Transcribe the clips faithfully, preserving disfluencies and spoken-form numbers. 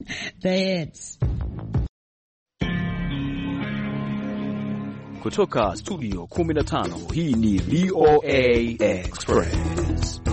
The hits. Kutoka studio kumi na tano, hii ni V O A Express.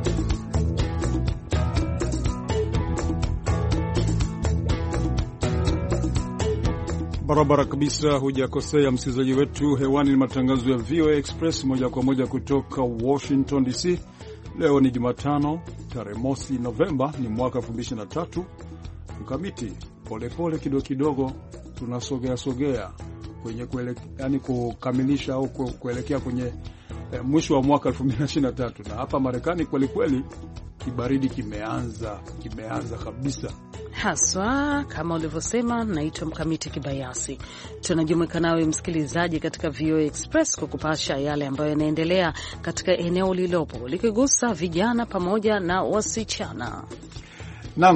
Barabara kabisa, hujakosea msikilizaji wetu. Hewani ni matangazo ya V O A Express moja kwa moja kutoka Washington D C. Leo ni Jumatano, tarehe mosi Novemba, ni mwaka elfu mbili ishirini na tatu. Mkamiti, polepole kidogo kidogo tunasogea sogea kwenye kuele, yani kukamilisha au kuelekea kwenye eh, mwisho wa mwaka elfu mbili ishirini na tatu, na hapa Marekani kweli kweli kibaridi kimeanza kimeanza kabisa. Haswa kama ulivyosema, naitwa Mkamiti Kibayasi. Tunajumuika nawe msikilizaji katika V O A Express kukupasha yale ambayo yanaendelea katika eneo lilopo, likigusa vijana pamoja na wasichana. Naam,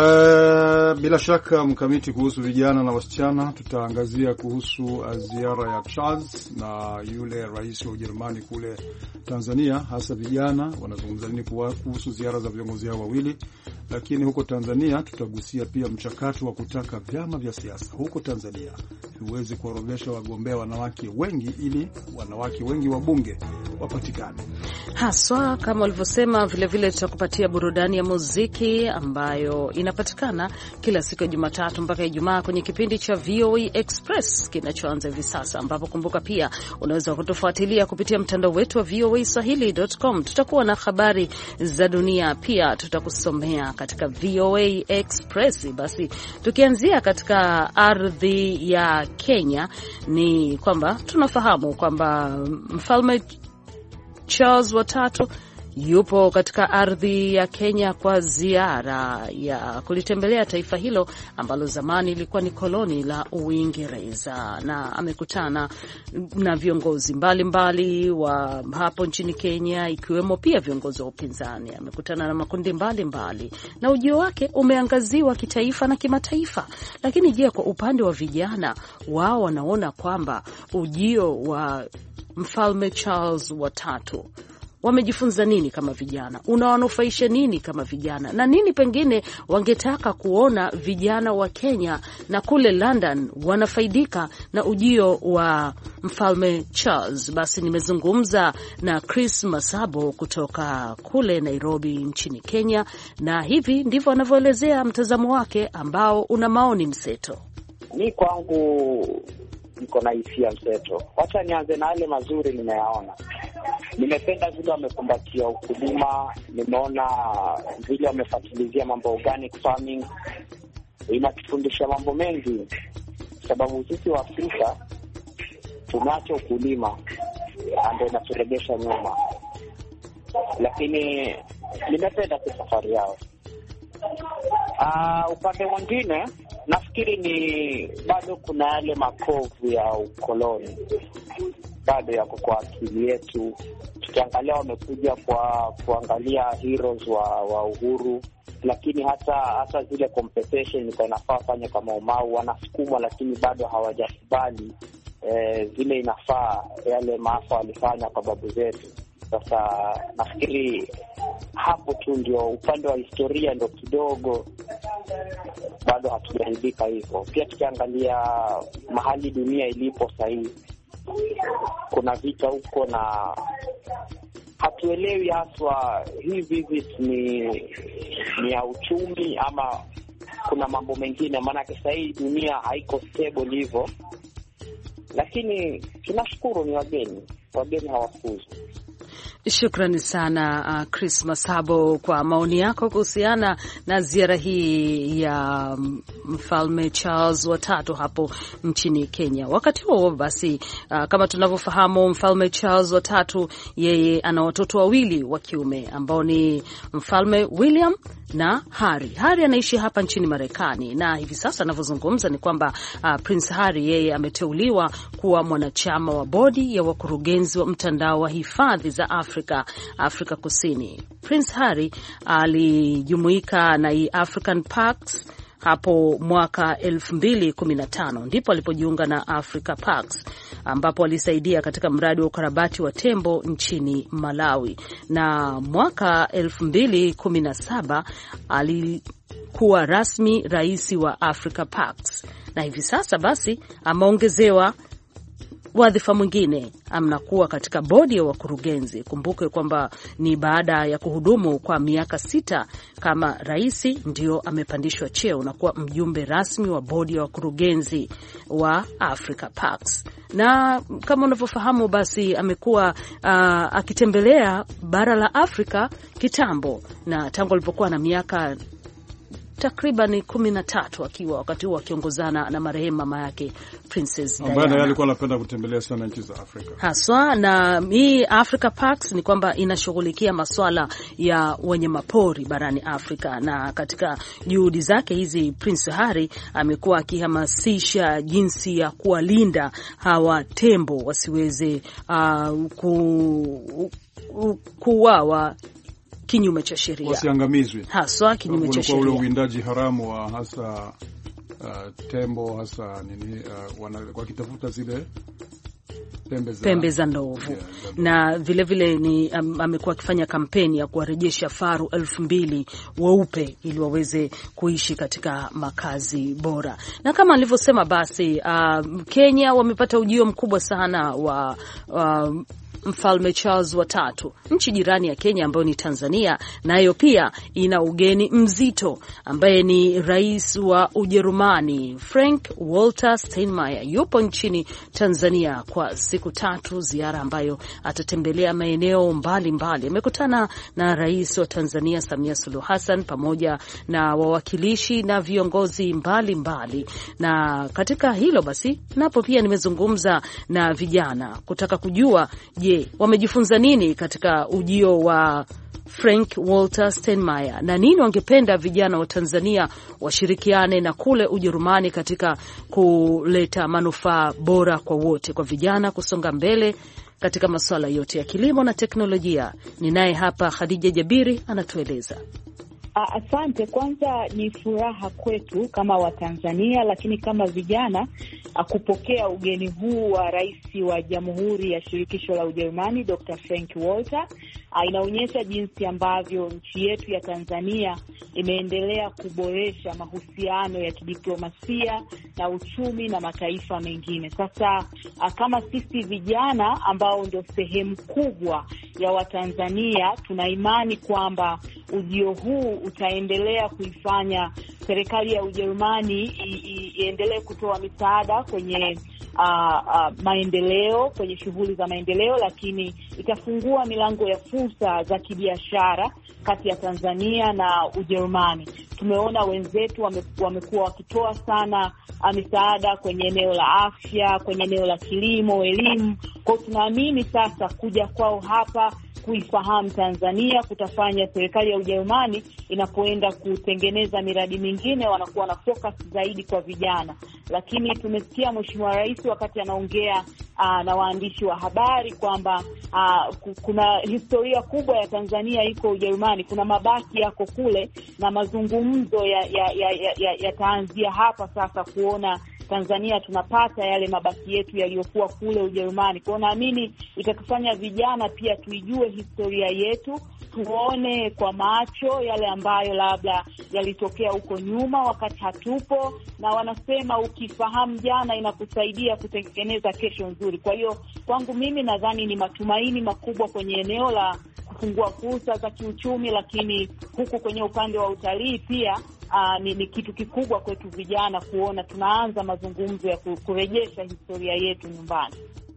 uh, bila shaka Mkamiti, kuhusu vijana na wasichana tutaangazia kuhusu uh, ziara ya Charles na yule rais wa Ujerumani kule Tanzania. Hasa vijana wanazungumza nini kuhusu ziara za viongozi hao wawili, lakini huko Tanzania tutagusia pia mchakato wa kutaka vyama vya siasa huko Tanzania viweze kuorodhesha wagombea wanawake wengi ili wanawake wengi wa bunge wapatikane. Haswa kama ulivyosema, vile vile tutakupatia burudani ya muziki ambayo inapatikana kila siku ya Jumatatu mpaka Ijumaa kwenye kipindi cha V O A Express kinachoanza hivi sasa, ambapo kumbuka pia unaweza kutufuatilia kupitia mtandao wetu wa V O A Swahili dot com. Tutakuwa na habari za dunia pia tutakusomea katika V O A Express. Basi tukianzia katika ardhi ya Kenya, ni kwamba tunafahamu kwamba Mfalme Charles wa tatu yupo katika ardhi ya Kenya kwa ziara ya kulitembelea taifa hilo ambalo zamani ilikuwa ni koloni la Uingereza, na amekutana na viongozi mbalimbali wa hapo nchini Kenya, ikiwemo pia viongozi wa upinzani. Amekutana na makundi mbalimbali mbali, na ujio wake umeangaziwa kitaifa na kimataifa. Lakini je, kwa upande wa vijana, wao wanaona kwamba ujio wa Mfalme Charles wa tatu wamejifunza nini kama vijana? Unawanufaisha nini kama vijana? Na nini pengine wangetaka kuona vijana wa Kenya na kule London wanafaidika na ujio wa Mfalme Charles? Basi nimezungumza na Chris Masabo kutoka kule Nairobi nchini Kenya, na hivi ndivyo anavyoelezea mtazamo wake ambao una maoni mseto. Ni kwangu niko na hisia mseto. Wacha nianze na yale mazuri nimeyaona. Nimependa vile wamekumbatia ukulima, nimeona vile wamefuatilizia mambo organic farming. Inatufundisha mambo mengi, sababu sisi wa Afrika tunacho ukulima ndio inaturegesha nyuma. Lakini nimependa safari yao. Ah, upande mwingine nafikiri ni bado kuna yale makovu ya ukoloni bado yako kwa akili yetu. Tukiangalia wamekuja kwa kuangalia heroes wa, wa uhuru, lakini hata hata zile compensation iko inafaa fanye kama Umau wanasukumwa, lakini bado hawajakubali eh, zile inafaa yale maafa walifanya kwa babu zetu. Sasa nafikiri hapo tu ndio upande wa historia ndio kidogo bado hatujaridhika hivyo. Pia tukiangalia mahali dunia ilipo sasa, kuna vita huko na hatuelewi haswa hii visit ni ni ya uchumi ama kuna mambo mengine, maana sasa hii dunia haiko stable hivyo. Lakini tunashukuru ni wageni, wageni hawafuzi. Shukrani sana uh, Chris Masabo kwa maoni yako kuhusiana na ziara hii ya Mfalme Charles wa tatu hapo nchini Kenya. Wakati huo basi, uh, kama tunavyofahamu, Mfalme Charles wa tatu yeye ana watoto wawili wa kiume ambao ni Mfalme William na Harry. Harry anaishi hapa nchini Marekani, na hivi sasa anavyozungumza ni kwamba uh, Prince Harry yeye ameteuliwa kuwa mwanachama wa bodi ya wakurugenzi wa mtandao wa hifadhi za Afrika, Afrika Kusini. Prince Harry alijumuika na African Parks hapo mwaka elfu mbili kumi na tano, ndipo alipojiunga na Africa Parks, ambapo alisaidia katika mradi wa ukarabati wa tembo nchini Malawi. Na mwaka elfu mbili kumi na saba ali kuwa rasmi rais wa Africa Pax, na hivi sasa basi ameongezewa wadhifa mwingine, amnakuwa katika bodi ya wakurugenzi. Kumbuke kwamba ni baada ya kuhudumu kwa miaka sita kama rais ndio amepandishwa cheo na kuwa mjumbe rasmi wa bodi ya wakurugenzi wa Africa Pax. Na kama unavyofahamu basi amekuwa uh, akitembelea bara la Afrika kitambo, na tangu alipokuwa na miaka takriban kumi na tatu akiwa wakati huo akiongozana na marehemu mama yake Princess Diana, ambaye alikuwa anapenda kutembelea sana nchi za Afrika haswa. Na hii Africa Pax ni kwamba inashughulikia masuala ya wanyamapori barani Afrika, na katika juhudi zake hizi Prince Harry amekuwa akihamasisha jinsi ya kuwalinda hawa tembo wasiweze uh, ku, kuuawa kinyume cha sheria, wasiangamizwe haswa kinyume cha sheria. Ule uwindaji haramu wa hasa uh, tembo hasa nini uh, wana, wakitafuta zile pembe za, pembe za ndovu, yeah, na vile vile ni um, amekuwa akifanya kampeni ya kuwarejesha faru elfu mbili weupe ili waweze kuishi katika makazi bora. Na kama alivyosema basi uh, Kenya wamepata ujio mkubwa sana wa uh, Mfalme Charles wa tatu. Nchi jirani ya Kenya ambayo ni Tanzania, nayo pia ina ugeni mzito ambaye ni rais wa Ujerumani Frank Walter Steinmeier. Yupo nchini Tanzania kwa siku tatu, ziara ambayo atatembelea maeneo mbalimbali. Amekutana na rais wa Tanzania Samia Suluhu Hassan pamoja na wawakilishi na viongozi mbalimbali mbali. Na katika hilo basi napo pia nimezungumza na vijana kutaka kujua je, wamejifunza nini katika ujio wa Frank Walter Steinmeier na nini wangependa vijana wa Tanzania washirikiane na kule Ujerumani katika kuleta manufaa bora kwa wote, kwa vijana kusonga mbele katika masuala yote ya kilimo na teknolojia. Ninaye hapa Khadija Jabiri anatueleza. Asante. Kwanza ni furaha kwetu kama Watanzania, lakini kama vijana kupokea ugeni huu wa rais wa Jamhuri ya Shirikisho la Ujerumani Doctor Frank Walter. Inaonyesha jinsi ambavyo nchi yetu ya Tanzania imeendelea kuboresha mahusiano ya kidiplomasia na uchumi na mataifa mengine. Sasa kama sisi vijana ambao ndio sehemu kubwa ya Watanzania, tuna imani kwamba ujio huu utaendelea kuifanya serikali ya Ujerumani iendelee kutoa misaada kwenye uh, uh, maendeleo, kwenye shughuli za maendeleo, lakini itafungua milango ya fursa za kibiashara kati ya Tanzania na Ujerumani. Tumeona wenzetu wamekuwa wakitoa sana misaada kwenye eneo la afya, kwenye eneo la kilimo, elimu. Kwa tunaamini sasa kuja kwao hapa kuifahamu Tanzania kutafanya serikali ya Ujerumani inapoenda kutengeneza miradi mingine wanakuwa na focus zaidi kwa vijana. Lakini tumesikia Mheshimiwa Rais wakati anaongea uh, na waandishi wa habari kwamba uh, kuna historia kubwa ya Tanzania iko Ujerumani, kuna mabaki yako kule, na mazungumzo ya ya ya, ya, ya, yataanzia hapa sasa kuona Tanzania tunapata yale mabaki yetu yaliyokuwa kule Ujerumani. Kwa naamini itatufanya vijana pia tuijue historia yetu, tuone kwa macho yale ambayo labda yalitokea huko nyuma wakati hatupo, na wanasema ukifahamu jana inakusaidia kutengeneza kesho nzuri. Kwa hiyo kwangu mimi nadhani ni matumaini makubwa kwenye eneo la kufungua fursa za kiuchumi, lakini huku kwenye upande wa utalii pia Uh, ni, ni kitu kikubwa kwetu vijana kuona tunaanza mazungumzo ya kurejesha historia yetu nyumbani.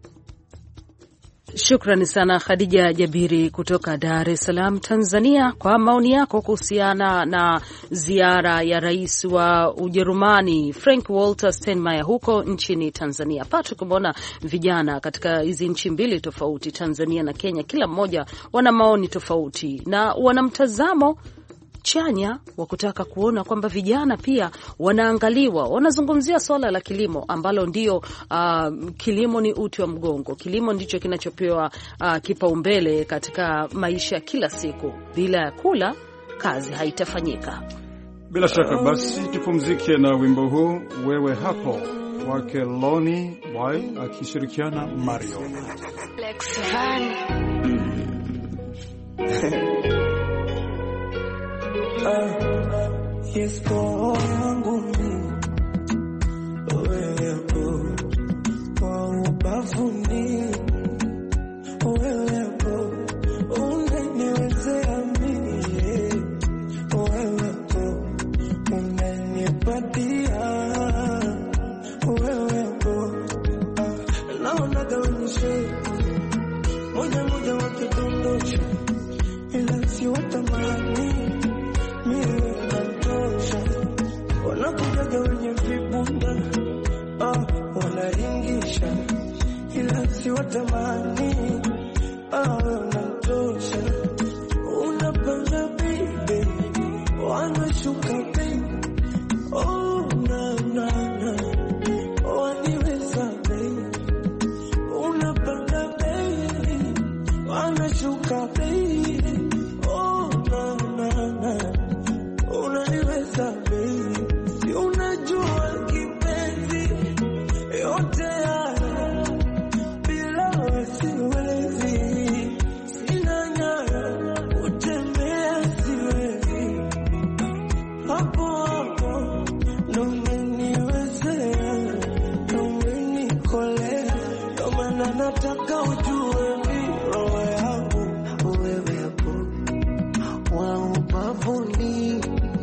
Shukrani sana Khadija Jabiri kutoka Dar es Salaam, Tanzania, kwa maoni yako kuhusiana na ziara ya rais wa Ujerumani Frank Walter Steinmeier huko nchini Tanzania. Patrick, umeona vijana katika hizi nchi mbili tofauti, Tanzania na Kenya, kila mmoja wana maoni tofauti na wana mtazamo chanya wa kutaka kuona kwamba vijana pia wanaangaliwa. Wanazungumzia swala la kilimo ambalo ndio uh, kilimo ni uti wa mgongo. Kilimo ndicho kinachopewa uh, kipaumbele katika maisha kila siku. Bila ya kula kazi haitafanyika. Bila shaka basi tupumzike na wimbo huu Wewe Hapo wake Loni Boy akishirikiana Mario. Lex Van. Uh, yeah. disco yangu mimi, wewepo kwa ubavuni, wewepo unaniwezea mimi, wewepo unanipatia, wewepo naona gawanishe moja moja wakidondosha, ila si watamani mimi natosha, wanakujaga wenye vibunda ah, wanaringisha, ila si watamani ah, wanatosha, unapanda baby, wanashuka baby, oh na na na, waniweza baby, unapanda baby, wanashuka baby, oh na na na, unaniweza baby, si unajua kipenzi yote haya bila wewe siwezi, sina nyaya utembea siwezi, hapo hapo ndo umeniwezea, ndo umenikolea, ndo maana nataka ujue mi roho yangu wewe hapo wa ubavuni,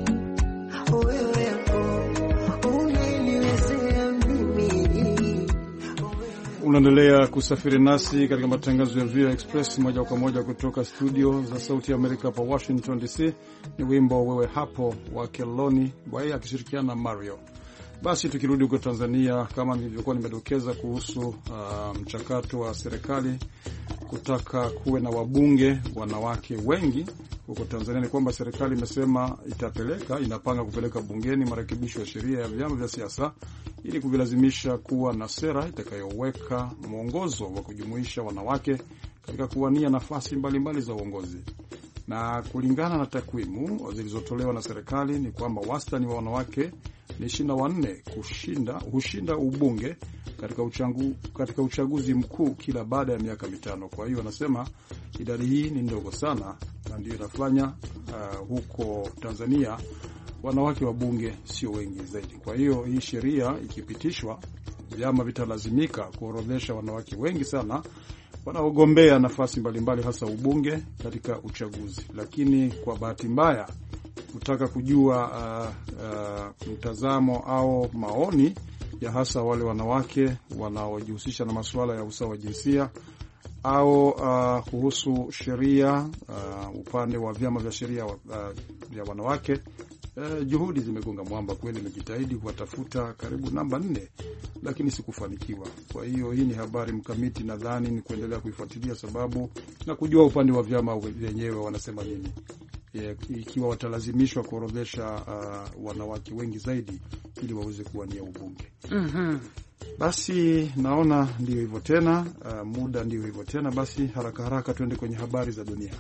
wewe hapo umeniwezea mimi. Unaendelea kusafiri nasi katika matangazo ya V O Express moja kwa moja kutoka studio za Sauti ya Amerika hapa Washington D C. Ni wimbo wewe hapo wa Keloni Bwai akishirikiana na Mario. Basi tukirudi huko Tanzania, kama nilivyokuwa nimedokeza kuhusu uh, mchakato wa serikali kutaka kuwe na wabunge wanawake wengi huko Tanzania, ni kwamba serikali imesema itapeleka inapanga kupeleka bungeni marekebisho ya sheria ya vyama vya siasa ili kuvilazimisha kuwa na sera itakayoweka mwongozo wa kujumuisha wanawake katika kuwania nafasi mbalimbali za uongozi. Na kulingana na takwimu zilizotolewa na serikali ni kwamba wastani wa wanawake ni ishirini na nne kushinda hushinda ubunge katika uchangu, katika uchaguzi mkuu kila baada ya miaka mitano. Kwa hiyo wanasema idadi hii ni ndogo sana, na ndio inafanya uh, huko Tanzania wanawake wa bunge sio wengi zaidi. Kwa hiyo hii sheria ikipitishwa, vyama vitalazimika kuorodhesha wanawake wengi sana wanaogombea nafasi mbalimbali hasa ubunge katika uchaguzi. Lakini kwa bahati mbaya, kutaka kujua uh, uh, mtazamo au maoni ya hasa wale wanawake wanaojihusisha na masuala ya usawa wa jinsia au uh, kuhusu sheria uh, upande wa vyama vya sheria uh, vya wanawake, uh, juhudi zimegonga mwamba kweli. Nimejitahidi kuwatafuta karibu namba nne, lakini sikufanikiwa. Kwa hiyo hii ni habari mkamiti, nadhani ni kuendelea kuifuatilia sababu na kujua upande wa vyama wenyewe wanasema nini, yeah, ikiwa watalazimishwa kuorodhesha uh, wanawake wengi zaidi ili waweze kuwania ubunge. Mhm. Basi naona ndio hivyo tena, uh, muda ndio hivyo tena. Basi haraka haraka tuende kwenye habari za dunia.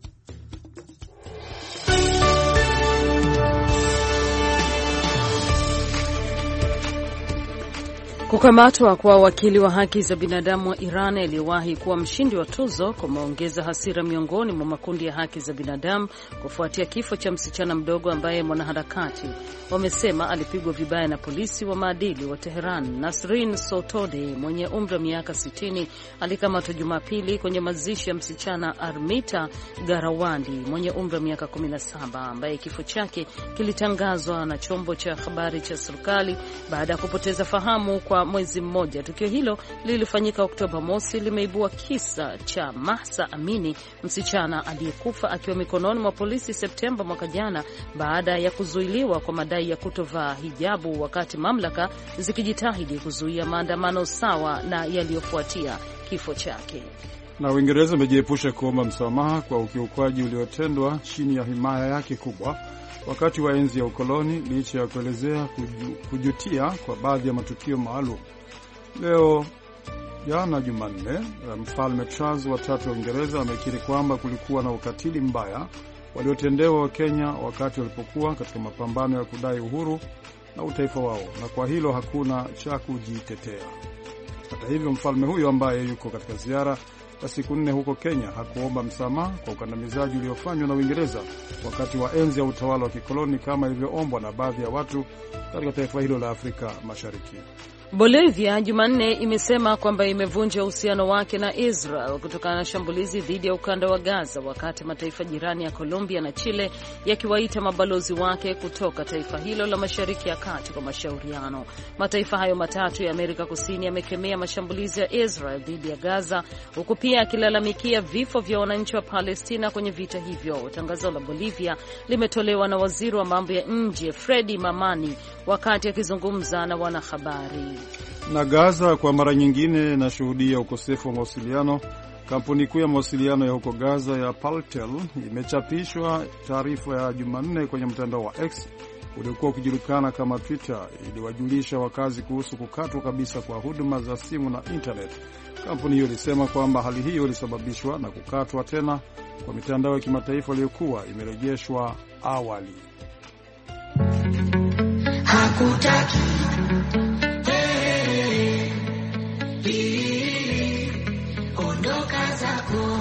Kukamatwa kwa wakili wa haki za binadamu wa Iran aliyewahi kuwa mshindi wa tuzo kumeongeza hasira miongoni mwa makundi ya haki za binadamu kufuatia kifo cha msichana mdogo ambaye mwanaharakati wamesema alipigwa vibaya na polisi wa maadili wa Teheran. Nasrin Sotoudeh mwenye umri wa miaka sitini alikamatwa Jumapili kwenye mazishi ya msichana Armita Garawandi mwenye umri wa miaka kumi na saba ambaye kifo chake kilitangazwa na chombo cha habari cha serikali baada ya kupoteza fahamu kwa mwezi mmoja. Tukio hilo lilifanyika Oktoba mosi, limeibua kisa cha Mahsa Amini, msichana aliyekufa akiwa mikononi mwa polisi Septemba mwaka jana baada ya kuzuiliwa kwa madai ya kutovaa hijabu, wakati mamlaka zikijitahidi kuzuia maandamano sawa na yaliyofuatia kifo chake. Na Uingereza imejiepusha kuomba msamaha kwa ukiukwaji uliotendwa chini ya himaya yake kubwa wakati wa enzi ya ukoloni, licha ya kuelezea kuju, kujutia kwa baadhi ya matukio maalum. Leo jana Jumanne, Mfalme Charles wa tatu wa Uingereza amekiri kwamba kulikuwa na ukatili mbaya waliotendewa wa Kenya wakati walipokuwa katika mapambano ya kudai uhuru na utaifa wao, na kwa hilo hakuna cha kujitetea. Hata hivyo, mfalme huyo ambaye yuko katika ziara wa siku nne huko Kenya hakuomba msamaha kwa ukandamizaji uliofanywa na Uingereza wakati wa enzi ya utawala wa kikoloni kama ilivyoombwa na baadhi ya watu katika taifa hilo la Afrika Mashariki. Bolivia Jumanne imesema kwamba imevunja uhusiano wake na Israel kutokana na shambulizi dhidi ya ukanda wa Gaza, wakati mataifa jirani ya Colombia na Chile yakiwaita mabalozi wake kutoka taifa hilo la Mashariki ya Kati kwa mashauriano. Mataifa hayo matatu ya Amerika Kusini yamekemea mashambulizi ya Israel dhidi ya Gaza, huku pia akilalamikia vifo vya wananchi wa Palestina kwenye vita hivyo. Tangazo la Bolivia limetolewa na waziri wa mambo ya nje Fredy Mamani wakati akizungumza na wanahabari. Na Gaza kwa mara nyingine inashuhudia ukosefu wa mawasiliano. Kampuni kuu ya mawasiliano ya huko Gaza ya Paltel imechapishwa taarifa ya Jumanne kwenye mtandao wa X uliokuwa ukijulikana kama Twitter, iliwajulisha wakazi kuhusu kukatwa kabisa kwa huduma za simu na internet. Kampuni hiyo ilisema kwamba hali hiyo ilisababishwa na kukatwa tena kwa mitandao ya kimataifa iliyokuwa imerejeshwa awali. Hakutaki ondoka zako,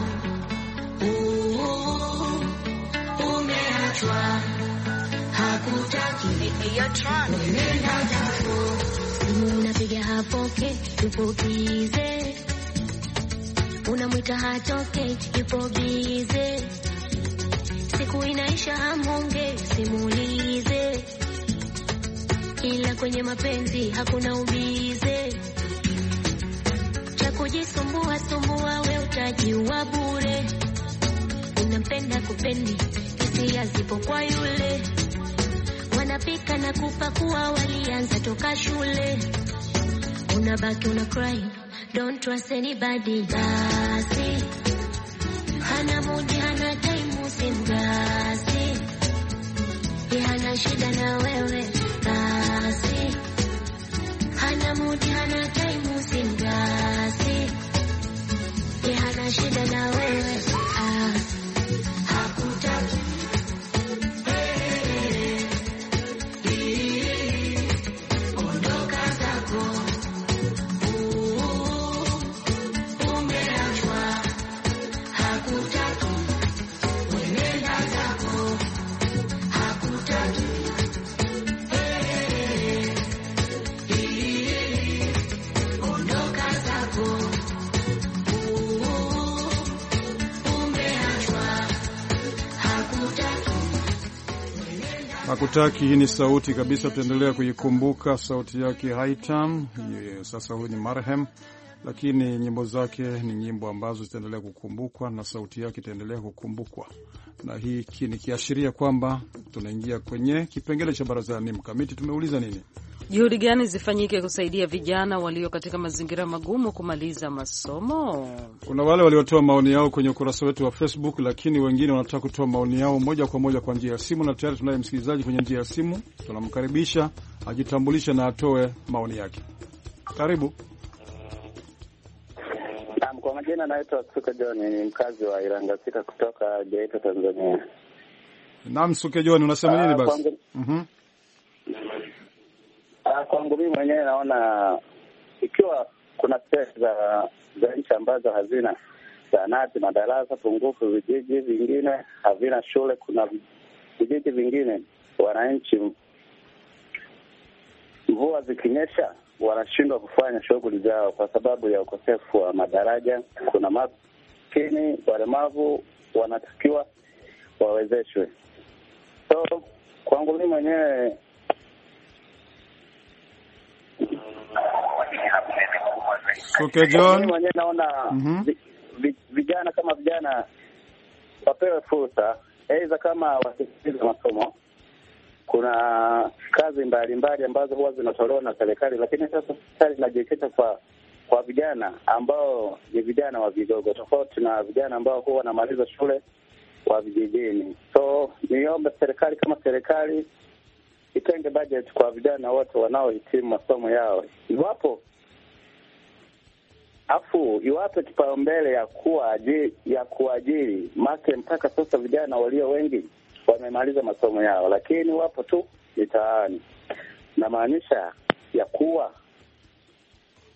umeachwa. Hakutaki nenda zako, unapiga hapoke, yupo bize, unamwita hatoke, yupo bize, siku inaisha hamonge, simulize, ila kwenye mapenzi hakuna ubize, cha kujisumbua sumbua, we utajiwa bure, unampenda kupendi, hisia zipo kwa yule, wanapika na kupakua, walianza toka shule, unabaki una cry, don't trust anybody. Basi hana mudi, hana time, usimgasi, hana shida na wewe. Basi hana mudi, hana time, usimgasi, hana shida na wewe. Ah, hakutaki Hakutaki. Hii ni sauti kabisa, tutaendelea kuikumbuka sauti yake Haitam. Sasa huyu ni marhem, lakini nyimbo zake ni nyimbo ambazo zitaendelea kukumbukwa na sauti yake itaendelea kukumbukwa, na hii ni kiashiria kwamba tunaingia kwenye kipengele cha barazani. Mkamiti, tumeuliza nini? Juhudi gani zifanyike kusaidia vijana walio katika mazingira magumu kumaliza masomo? Kuna wale waliotoa maoni yao kwenye ukurasa wetu wa Facebook, lakini wengine wanataka kutoa maoni yao moja kwa moja kwa njia ya simu, na tayari tunaye msikilizaji kwenye njia ya simu. Tunamkaribisha ajitambulishe na atoe maoni yake. Karibu. Naam, kwa majina naitwa Suke John, ni mkazi wa Iranga Sita kutoka Geita, Tanzania. Naam, Suke John, unasema nini basi? Kwangu, mhm. Uh, kwangu mimi mwenyewe naona ikiwa kuna sehemu za za nchi ambazo hazina zahanati, madarasa pungufu, vijiji vingine havina shule, kuna vijiji vingine wananchi mvua zikinyesha wanashindwa kufanya shughuli zao kwa sababu ya ukosefu wa madaraja. Kuna maskini, walemavu wanatakiwa wawezeshwe. So kwangu mimi mwenyewe Okay, John. Mimi mwenyewe naona mm-hmm. vijana kama vijana wapewe fursa, aidha kama wasikilize masomo. Kuna kazi mbalimbali ambazo huwa zinatolewa na serikali, lakini sasa serikali inajikita kwa kwa vijana ambao ni vijana wa vidogo, tofauti na vijana ambao huwa wanamaliza shule wa vijijini. So niombe serikali kama serikali itenge budget kwa vijana wote wanaohitimu masomo yao. Iwapo afu iwapo kipaumbele ya kuwa ya kuajiri make, mpaka sasa vijana walio wengi wamemaliza masomo yao, lakini wapo tu mitaani. Na maanisha ya kuwa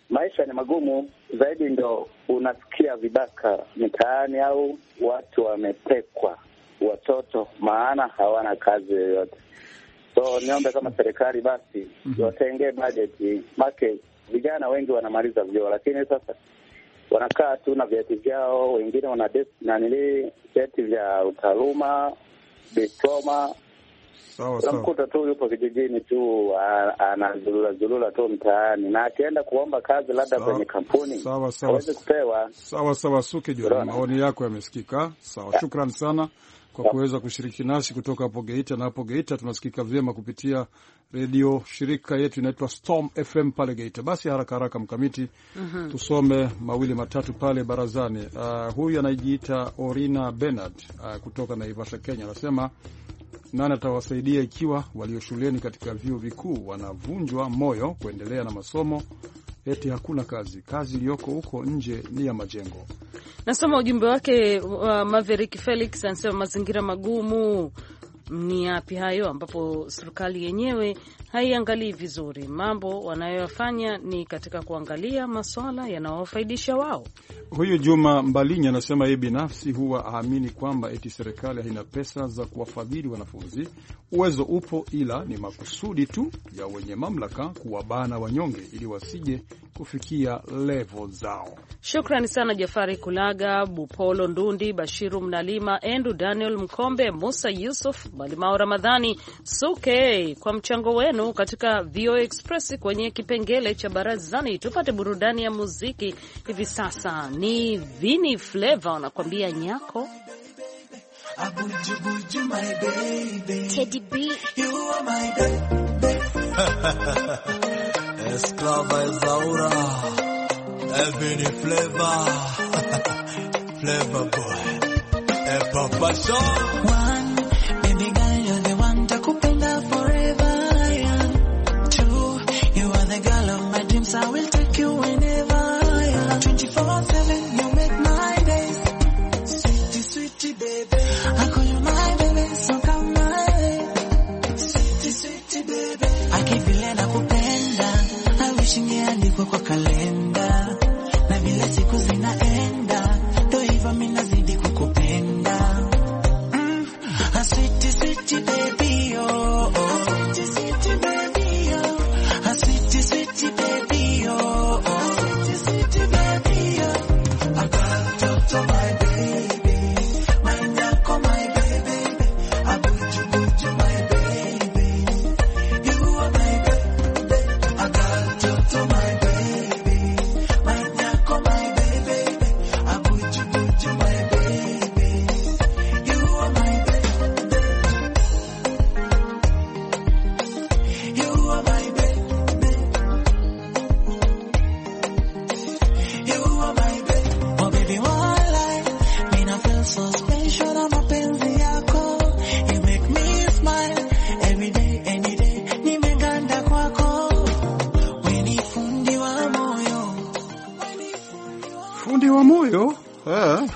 maisha ni magumu zaidi, ndo unasikia vibaka mitaani au watu wametekwa watoto, maana hawana kazi yoyote. So niombe kama serikali basi mm -hmm. watengee budget, make vijana wengi wanamaliza vyuo, lakini sasa wanakaa tu na vyeti vyao, wengine wana na nili vyeti vya utaaluma, diploma. Sawa sawa. Unamkuta tu yupo kijijini tu anazulula zulula tu mtaani, na akienda kuomba kazi labda kwenye kampuni sawa sawa hawezi kupewa. Sawa sawa Suke Jora, maoni yako yamesikika. Sawa, shukrani sana kwa kuweza kushiriki nasi kutoka hapo Geita. Na hapo Geita tunasikika vyema kupitia redio shirika yetu inaitwa Storm F M pale Geita. Basi haraka haraka Mkamiti, mm -hmm. tusome mawili matatu pale barazani. Uh, huyu anajiita Orina Bernard uh, kutoka Naivasha, Kenya, anasema nani atawasaidia ikiwa walio shuleni katika vyuo vikuu wanavunjwa moyo kuendelea na masomo, eti hakuna kazi. Kazi iliyoko huko nje ni ya majengo. Nasoma ujumbe wake uh, Maverick Felix anasema mazingira magumu ni yapi hayo, ambapo serikali yenyewe haiangalii vizuri mambo wanayofanya, ni katika kuangalia masuala yanayowafaidisha wao. Huyu Juma Mbalinya anasema yeye binafsi huwa haamini kwamba eti serikali haina pesa za kuwafadhili wanafunzi. Uwezo upo, ila ni makusudi tu ya wenye mamlaka kuwabana wanyonge ili wasije kufikia level zao. Shukrani sana Jafari Kulaga, Bupolo Ndundi, Bashiru Mnalima, Endu Daniel Mkombe, Musa Yusuf, Malimao Ramadhani, Suke kwa mchango wenu katika V O A Express kwenye kipengele cha barazani. Tupate burudani ya muziki hivi sasa. Ni Vini Flavor anakuambia nyako. Teddy B, you are my baby. Esclava Ezaura, Vini Flavor, Flavor boy, e Papa Show. One, baby girl, you're the one to kupenda forever. Yeah. Two, you are the girl of my dreams, I will take you whenever. Yeah. twenty-four seven, you make my days. Sweetie, sweetie, baby. I call you my baby, so come my way. Sweetie, sweetie, baby. I keep feeling nakupenda. I wish ingeandikwa kwa kalenda. Na vile siku zinaenda, ndo hivyo mimi nazidi kukupenda. Mm, a sweetie, sweetie, baby, oh, oh. A sweetie, sweetie, baby, oh. A sweetie, sweetie, baby, oh, oh. A sweetie, sweetie, baby, oh. I gotta talk to my baby. My nyako, my baby. I buju, buju, my baby. You are my baby. I gotta talk to my baby. My nyako, my baby. I buju, buju, my baby. You are my baby. You are my baby. You are my baby. Oh baby, one life. Me I feel so special na mapenzi yako. You make me smile every day, any day. Nimeganda kwako. We ni fundi wa moyo. Fundi wa moyo ah.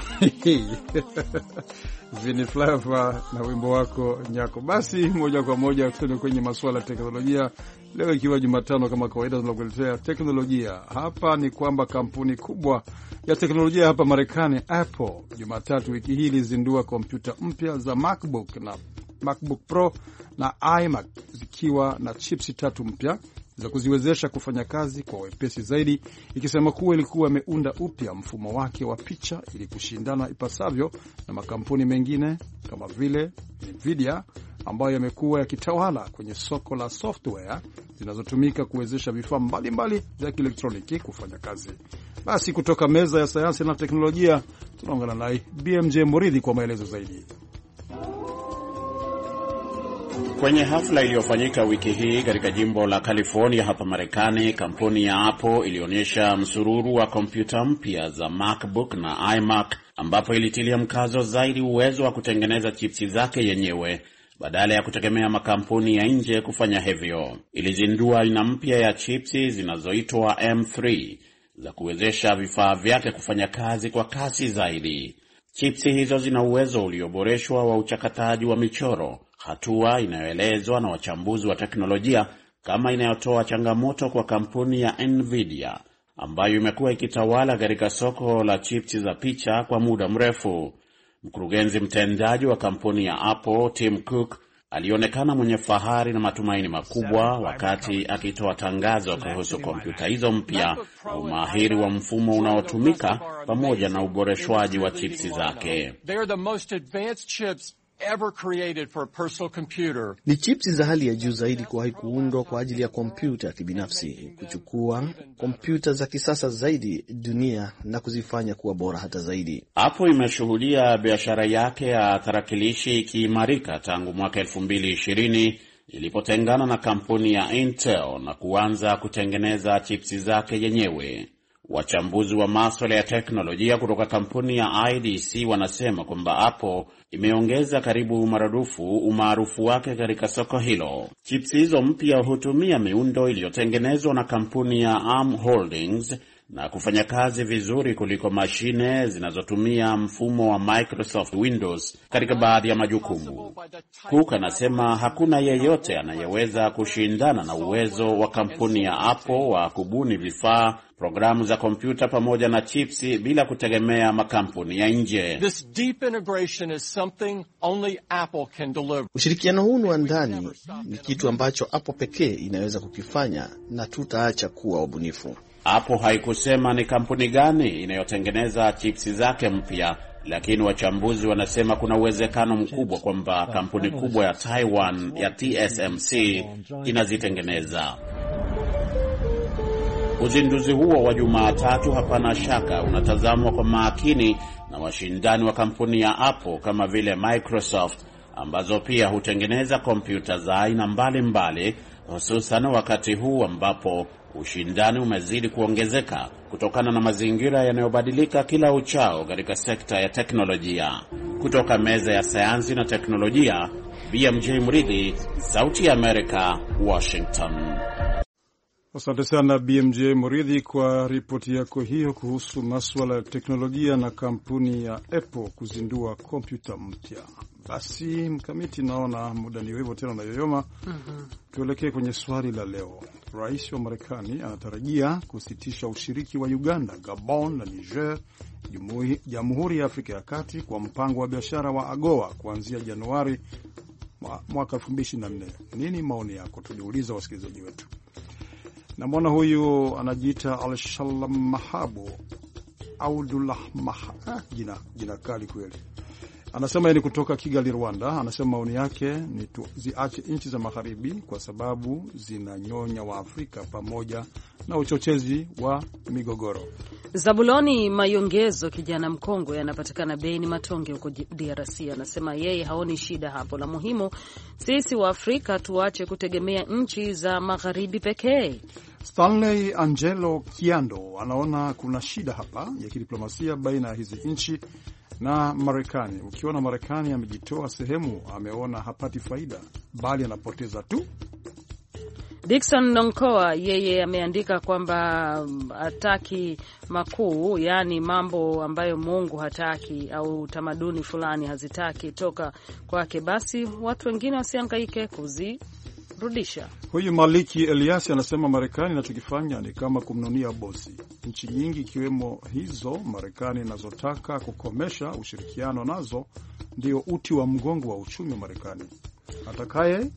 Vini Flavor na wimbo wako nyako. Basi moja kwa moja tuende kwenye masuala ya teknolojia. Leo ikiwa Jumatano, kama kawaida tunakuletea teknolojia. Hapa ni kwamba kampuni kubwa ya teknolojia hapa Marekani, Apple, Jumatatu wiki hii ilizindua kompyuta mpya za MacBook na MacBook Pro na iMac zikiwa na chips tatu mpya za kuziwezesha kufanya kazi kwa wepesi zaidi, ikisema kuwa ilikuwa imeunda upya mfumo wake wa picha ili kushindana ipasavyo na makampuni mengine kama vile Nvidia ambayo yamekuwa yakitawala kwenye soko la software zinazotumika kuwezesha vifaa mbalimbali vya kielektroniki kufanya kazi. Basi kutoka meza ya sayansi na teknolojia tunaungana naye B M J Muridhi kwa maelezo zaidi. Kwenye hafla iliyofanyika wiki hii katika jimbo la California hapa Marekani, kampuni ya Apple ilionyesha msururu wa kompyuta mpya za MacBook na iMac, ambapo ilitilia mkazo zaidi uwezo wa kutengeneza chipsi zake yenyewe badala ya kutegemea makampuni ya nje kufanya hivyo. Ilizindua aina mpya ya chipsi zinazoitwa M three za kuwezesha vifaa vyake kufanya kazi kwa kasi zaidi. Chipsi hizo zina uwezo ulioboreshwa wa uchakataji wa michoro, hatua inayoelezwa na wachambuzi wa teknolojia kama inayotoa changamoto kwa kampuni ya Nvidia ambayo imekuwa ikitawala katika soko la chips za picha kwa muda mrefu. Mkurugenzi mtendaji wa kampuni ya Apple, Tim Cook, alionekana mwenye fahari na matumaini makubwa wakati akitoa tangazo kuhusu kompyuta hizo mpya na umahiri wa mfumo unaotumika pamoja na uboreshwaji wa chipsi zake. Ever created for a personal computer. Ni chipsi za hali ya juu zaidi kuwahi kuundwa kwa ajili ya kompyuta ya kibinafsi, kuchukua kompyuta za kisasa zaidi dunia na kuzifanya kuwa bora hata zaidi. Apple imeshuhudia biashara yake ya tarakilishi ikiimarika tangu mwaka elfu mbili ishirini ilipotengana na kampuni ya Intel na kuanza kutengeneza chipsi zake yenyewe. Wachambuzi wa masuala ya teknolojia kutoka kampuni ya I D C wanasema kwamba Apple imeongeza karibu maradufu umaarufu wake katika soko hilo. Chips hizo mpya hutumia miundo iliyotengenezwa na kampuni ya Arm Holdings na kufanya kazi vizuri kuliko mashine zinazotumia mfumo wa Microsoft Windows katika baadhi ya majukumu. Cook anasema hakuna yeyote anayeweza kushindana na uwezo wa kampuni ya Apple wa kubuni vifaa, programu za kompyuta pamoja na chipsi bila kutegemea makampuni ya nje. This deep integration is something only Apple can deliver. Ushirikiano huu wa ndani ni kitu ambacho Apple pekee inaweza kukifanya na tutaacha kuwa wabunifu. Apple haikusema ni kampuni gani inayotengeneza chipsi zake mpya, lakini wachambuzi wanasema kuna uwezekano mkubwa kwamba kampuni kubwa ya Taiwan ya T S M C inazitengeneza. Uzinduzi huo wa Jumatatu hapana shaka unatazamwa kwa makini na washindani wa kampuni ya Apple kama vile Microsoft, ambazo pia hutengeneza kompyuta za aina mbalimbali, hususan wakati huu ambapo ushindani umezidi kuongezeka kutokana na mazingira yanayobadilika kila uchao katika sekta ya teknolojia. Kutoka meza ya sayansi na teknolojia, B M J Mridhi, Sauti ya Amerika, Washington. Asante sana B M J Mridhi kwa ripoti yako hiyo kuhusu masuala ya teknolojia na kampuni ya Apple kuzindua kompyuta mpya. Basi Mkamiti, naona muda ni hivyo tena na yoyoma. Mm-hmm. Tuelekee kwenye swali la leo. Rais wa Marekani anatarajia kusitisha ushiriki wa Uganda, Gabon na Niger, Jamhuri ya Afrika ya Kati kwa mpango wa biashara wa AGOA kuanzia Januari mwaka elfu mbili ishirini na nne. Nini maoni yako? Tuliuliza wasikilizaji wetu. Na mwana huyu anajiita Al-Shalam Mahabu Audullah Maha, jina, jina kali kweli. Anasema ni kutoka Kigali, Rwanda. Anasema maoni yake ni tu, ziache nchi za magharibi kwa sababu zinanyonya wa Afrika pamoja na uchochezi wa migogoro. Zabuloni Mayongezo, kijana mkongwe, anapatikana Beni Matonge huko D R C. Anasema yeye haoni shida hapo, la muhimu sisi wa Afrika tuache kutegemea nchi za magharibi pekee. Stanley Angelo Kiando anaona kuna shida hapa ya kidiplomasia baina ya hizi nchi na Marekani. Ukiona Marekani amejitoa sehemu, ameona hapati faida bali anapoteza tu. Dickson Nonkoa yeye ameandika kwamba hataki makuu, yani mambo ambayo Mungu hataki au tamaduni fulani hazitaki toka kwake, basi watu wengine wasihangaike kuzirudisha. Huyu Maliki Elias anasema Marekani inachokifanya ni kama kumnunia bosi. Nchi nyingi ikiwemo hizo Marekani inazotaka kukomesha ushirikiano nazo ndio uti wa mgongo wa uchumi wa Marekani. Atakaye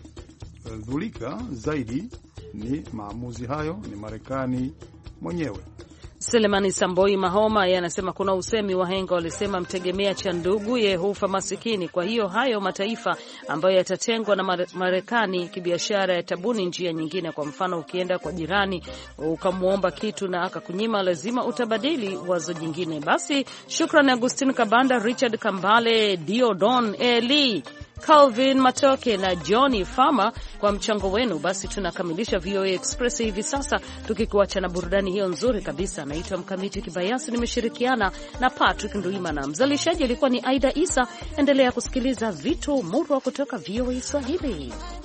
dhulika zaidi ni maamuzi hayo ni Marekani mwenyewe. Selemani Samboi Mahoma yeye anasema kuna usemi wahenga walisema mtegemea cha ndugu ye hufa masikini. Kwa hiyo hayo mataifa ambayo yatatengwa na Marekani kibiashara yatabuni njia nyingine. Kwa mfano, ukienda kwa jirani ukamuomba kitu na akakunyima, lazima utabadili wazo jingine. Basi shukrani Agustin Kabanda, Richard Kambale, Diodon Eli, Calvin Matoke na Johnny Farmer kwa mchango wenu. Basi tunakamilisha V O A Express hivi sasa, tukikuacha na burudani hiyo nzuri kabisa. Naitwa Mkamiti Kibayasi, nimeshirikiana na Patrick Nduimana. Mzalishaji alikuwa ni Aida Isa. Endelea kusikiliza vitu murwa kutoka V O A Swahili.